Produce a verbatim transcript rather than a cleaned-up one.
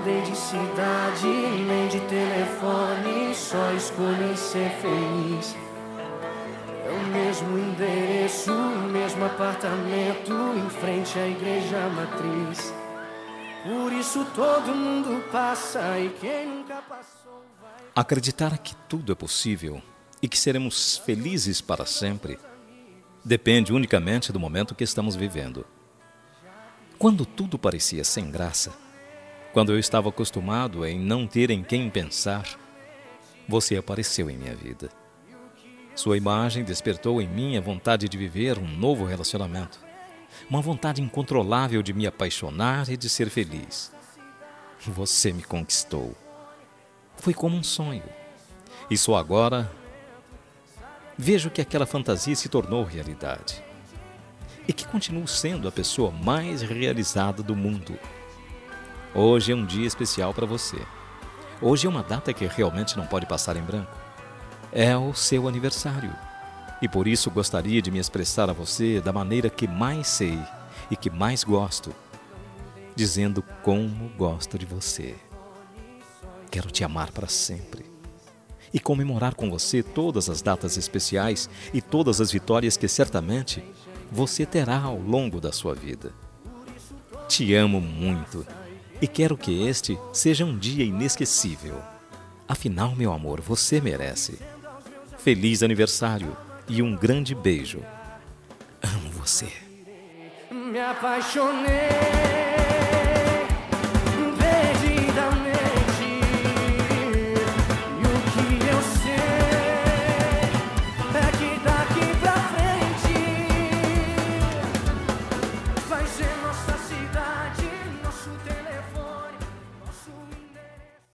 mudei de cidade, nem de telefone, só escolhi ser feliz. É o mesmo endereço, o mesmo apartamento, em frente à igreja matriz. Por isso todo mundo passa e quem nunca passou vai... Acreditar que tudo é possível e que seremos felizes para sempre depende unicamente do momento que estamos vivendo. Quando tudo parecia sem graça, quando eu estava acostumado em não ter em quem pensar, você apareceu em minha vida. Sua imagem despertou em mim a vontade de viver um novo relacionamento, uma vontade incontrolável de me apaixonar e de ser feliz. Você me conquistou. Foi como um sonho. E só agora vejo que aquela fantasia se tornou realidade. E que continuo sendo a pessoa mais realizada do mundo. Hoje é um dia especial para você. Hoje é uma data que realmente não pode passar em branco. É o seu aniversário. E por isso gostaria de me expressar a você da maneira que mais sei e que mais gosto, dizendo como gosto de você. Quero te amar para sempre e comemorar com você todas as datas especiais e todas as vitórias que certamente você terá ao longo da sua vida. Te amo muito e quero que este seja um dia inesquecível. Afinal, meu amor, você merece. Feliz aniversário e um grande beijo. Amo você. Me apaixonei.